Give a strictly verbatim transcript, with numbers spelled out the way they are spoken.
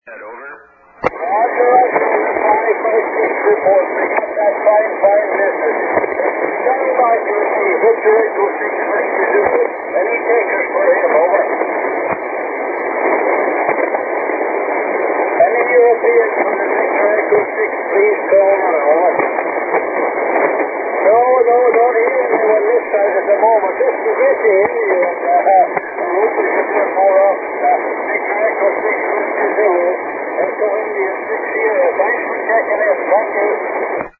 Head over. Roger, Roger. five five six report. Pick up that fine, fine business. Standing by to receive. Victor, go see